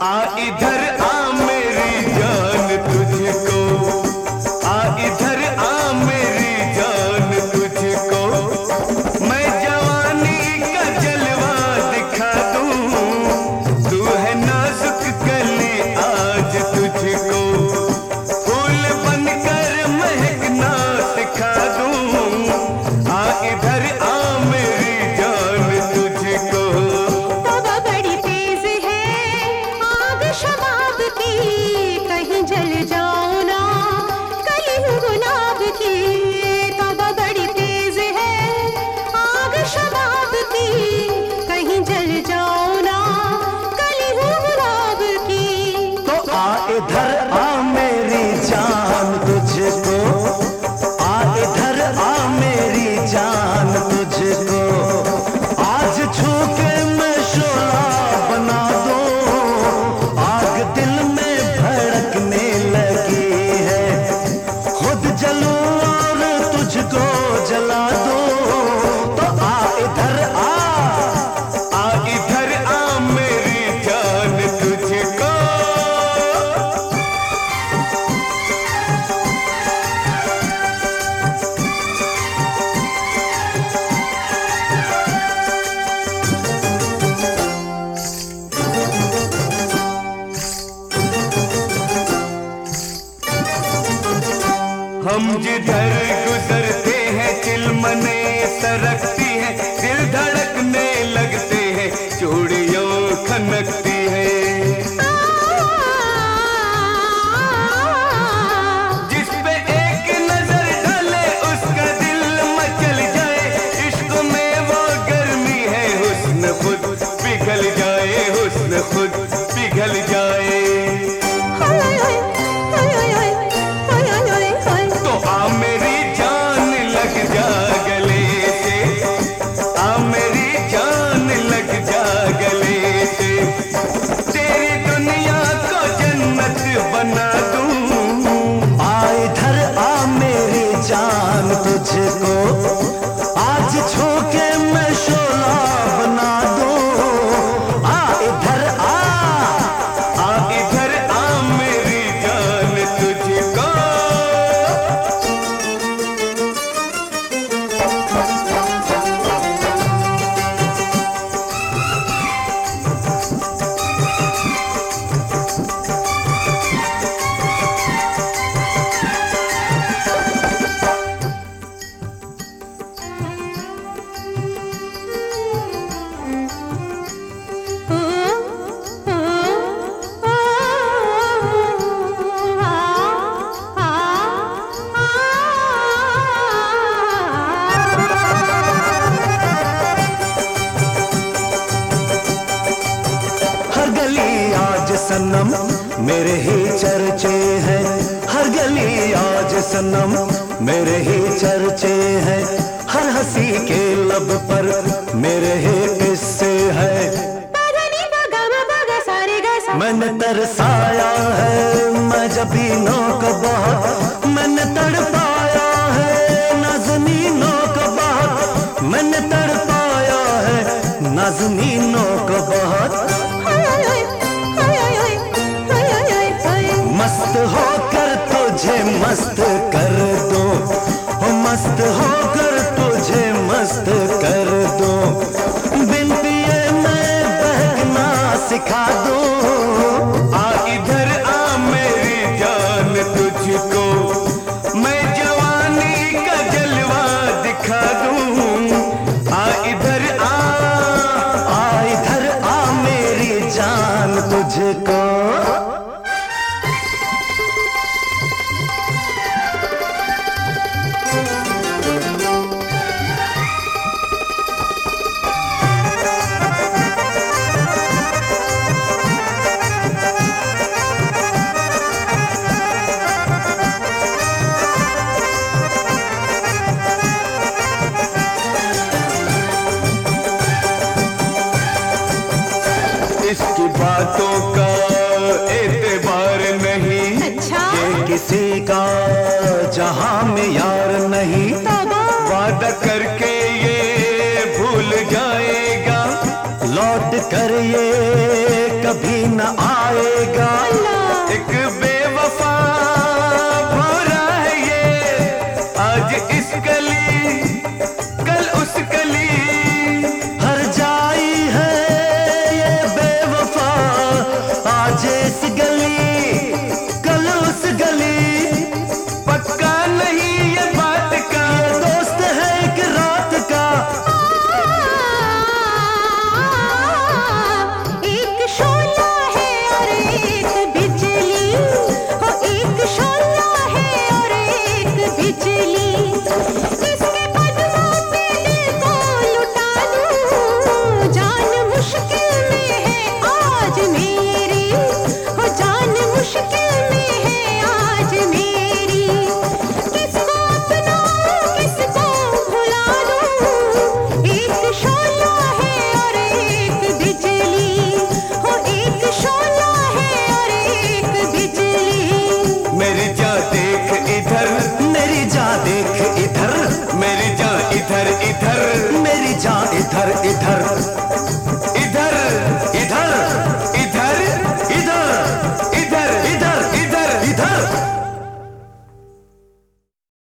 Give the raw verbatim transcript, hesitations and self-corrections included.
आ इधर आ मेरी जान तुझको, आ इधर आ मेरी जान तुझको, मैं जवानी का जलवा दिखा दूं, तू है नाजुक कली आज तुझको, फूल बनकर महकना सिखा दूं, आ इधर आ मेरी जान तुझको। तवा बड़ी तेज है आग शबाब की, कहीं जल जाओ ना कली हूँ गुलाब की। तवा बड़ी तेज है आग शबाब की, कहीं जल जाओ ना कली हूँ गुलाब की। तो आ इधर आ मेरी जान तुझको, आ इधर आ मेरी जान तुझको, आज छू के मैं शोला बना दूं, आग दिल में भड़कने लगी है, खुद जलूं और तुझको जला दूं। तो आ इधर आ, आ इधर आ मेरी जान तुझको। हम जिधर गुजरते हैं चिलमने सरकती है, दिल धड़कने लगते हैं, चूड़ियों खनकती है, जिस पे एक नजर डाले उसका दिल मचल जाए, इश्क में वो गर्मी है, हुस्न खुद पिघल जाए, हुस्न खुद पिघल जाए। तो आ मेरी जान लग जा गले से, आ मेरी जान लग जा गले से, तेरी दुनिया को जन्नत बना दूं। आ इधर आ मेरी जान तुझको, आज छू के मैं शोला बना दूं। आ इधर आ, आ इधर आ मेरी जान तुझको। हर गली आज सनम मेरे ही चर्चे हैं, हर गली आज सनम मेरे ही चर्चे हैं, हर हंसी के लब पर मेरे ही किस्से हैं। मैंने तरसाया है मजबीनों को बहुत, मैंने तड़पाया है नाज़नीनों को बहुत, मैंने तड़पाया है नाज़नीनों को बहुत। मस्त होकर तुझे मस्त कर दो, हो मस्त होकर तुझे मस्त कर दो, बिन पिए मैं बहना सिखा दो। आ इधर आ मेरी जान तुझको, मैं जवानी का जलवा दिखा दूं। आ इधर आ, आ इधर आ मेरी जान तुझको। इसकी बातों का एतबार नहीं, अच्छा ये किसी का जहां में यार नहीं, वादा करके ये भूल जाएगा, लौट कर ये कभी न आएगा। एक बेवफा भौरा है ये, आज इस गली कल उस गली। हर जाई है ये बेवफा, आज इस गली कल उस गली। पक्का नहीं ये बात का, ये दोस्त है एक रात का। एक शोला है और एक बिजली, हो एक शोला है और एक बिजली। इसके कदमों पे दिल को लुटा दूं, जान मुश्किल में है आज मेरी, हो जान मुश्किल में है आज मेरी। किसको अपनाऊं किसको भुला दूं, एक शोला है और एक बिजली, हो एक शोला है और एक बिजली। मेरी जान देख इधर, मेरी जान देख इधर, मेरी जान इधर इधर। मेरी जान इधर इधर।